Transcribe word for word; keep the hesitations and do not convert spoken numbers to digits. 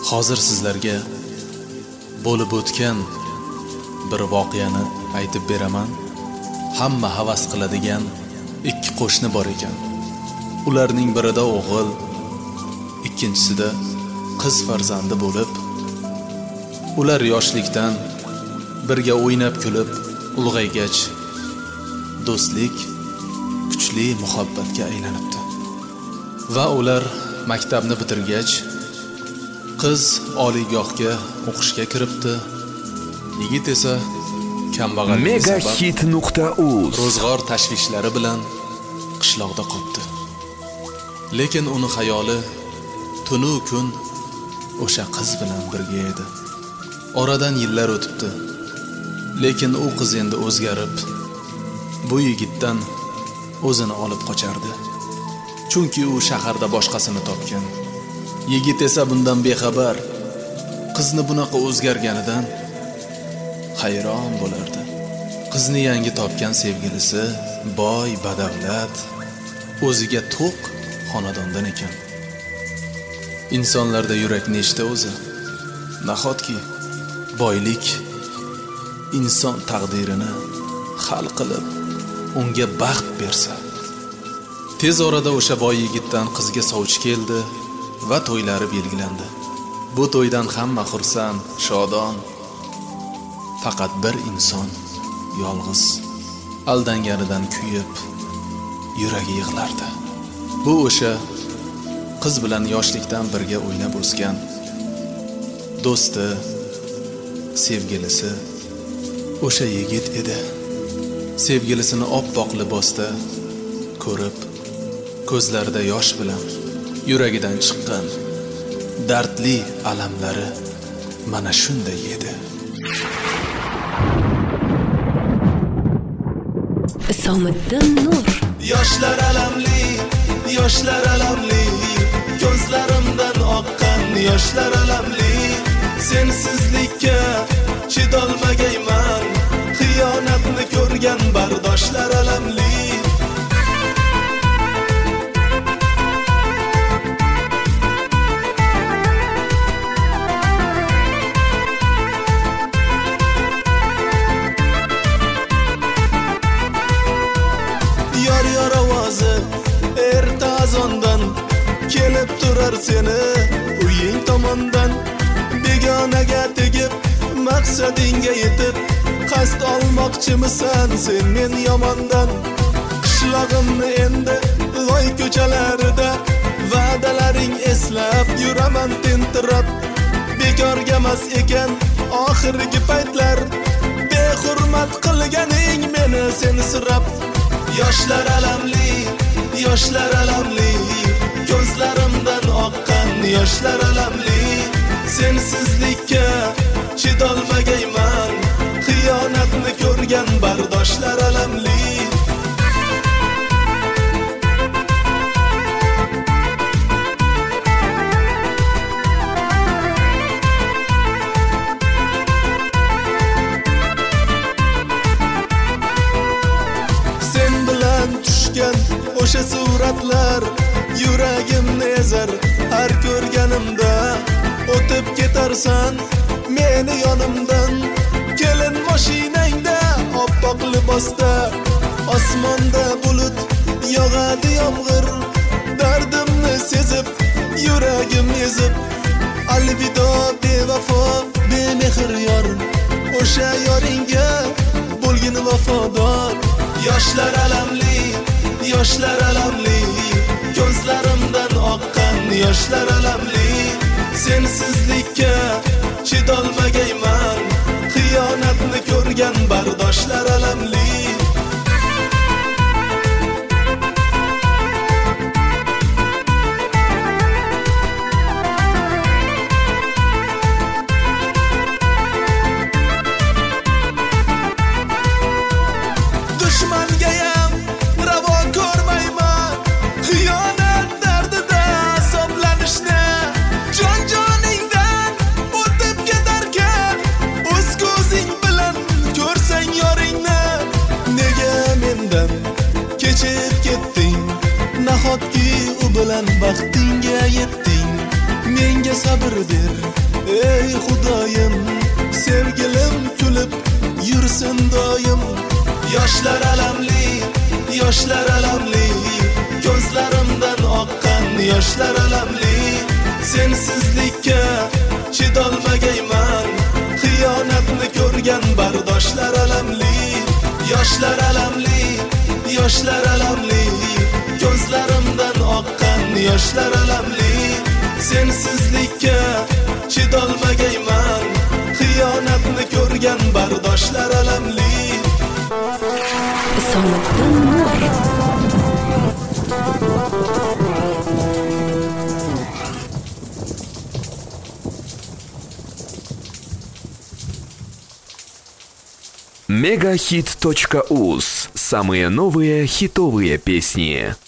Hozir sizlarga bo'lib o'tgan bir voqeani aytib beraman. Hamma havas qiladigan ikki qo'shni bor ekan. Ularning birida o'g'il, ikkinchisida qiz farzandi bo'lib, ular yoshlikdan birga o'ynab kulib ulg'aygach, do'stlik kuchli muhabbatga aylanibdi. Va ular maktabni bitirgach, qiz oliygohga o'qishga kiribdi. Yigit esa kambag'allik sabab ro'zg'or tashvishlari bilan qishloqda qoldi. Lekin uni xayoli tunu kun o'sha qiz bilan birga edi. Oradan yillar o'tibdi. Lekin u qiz endi o'zgarib, bu yigitdan o'zini olib qochardi. Chunki u shaharda boshqasini topgan. Yigit esa bundan bexabar. Qizni bunaqa o'zgarganidan hayron bo'lardi. Qizni yangi topgan sevgilisi boy, badavlat, o'ziga to'q xonadondan ekan. Insonlarda yurak nechta o'zi? Nahotki boylik inson taqdirini hal qilib, unga baxt bersa. Tez orada o'sha boy yigitdan qizga sovchi keldi va to'ylari belgilandi. Bu to'ydan hamma xursand, shodon. Faqat bir inson yolg'iz aldanganidan kuyib, yuragi yig'lardi. Bu o'sha qiz bilan yoshlikdan birga o'ynab o'sgan do'sti, sevgilisi o'sha yigit edi. Sevgilisini oppoq libosda ko'rib, ko'zlarida yosh bilan yuragidan chiqqan dardli alamlari mana shunday edi. Isomiddin Nur. Yoshlar alamli, yoshlar alamli, ko'zlarimdan oqqan yoshlar alamli. Sensizlikka chidolmagayman, xiyonatni ko'rgan bardoshlar alamli. Yor yor ovozi erta azondan kelib turar seni uying tomondan. Begonaga tegib maqsadingga yetib qasd olmoqchimisan sen men yomondan? Qishlog'imni endi loy ko'chalarida va'dalaring eslab yuraman tentirab. Bekorga emas ekan oxirgi paytlar, behurmat qilganing meni sen sirab. Yoshlar alamli, yoshlar alamli, ko'zlarimdan oqqan yoshlar alamli. Sensizlikka chidolmagayman, xiyonatni ko'rgan bardoshlar alamli. Sen bilan tushgan o'sha suratlar yuragimni ezar har ko'rganimda. O'tib ketarsan meni yonimdan, kelin mashinangda oppoq libosda. Osmonda bulut yog'adi yomg'ir, dardimni sezib yuragim ezib. Alvido bevafo bemehr yor, o'sha yoringga bo'lgin vafodor. Yoshlar alamli, yoshlar alamli, ko'zlarimdan oqqan yoshlar alamli. Sensizlikka chidolmagayman, xiyonatni ko'rgan bardoshlar alamli. Dushmangayam ravo ko'rmayman, xiyonat dardida azoblanishni. Jon-joningdan o'tib ketarkan, o'z ko'zing bilan ko'rsang yoringni. Nega mendan kechib ketding? Nahotki u bilan baxtingga yetding? menga sabr ber ey Xudoyim, sevgilim kulib yursin doim. Yoshlar alamli, yoshlar alamli, ko'zlarimdan oqqan yoshlar alamli. Sensizlikka chidolmagayman, xiyonatni ko'rgan bardoshlar alamli. Yoshlar alamli, yoshlar alamli, ko'zlarimdan oqqan yoshlar alamli. Sensizlikka chidolmagayman, xiyonatni ko'rgan bardoshlar alamli. Isomiddin Nur. мегахит точка уз. Самые новые хитовые песни.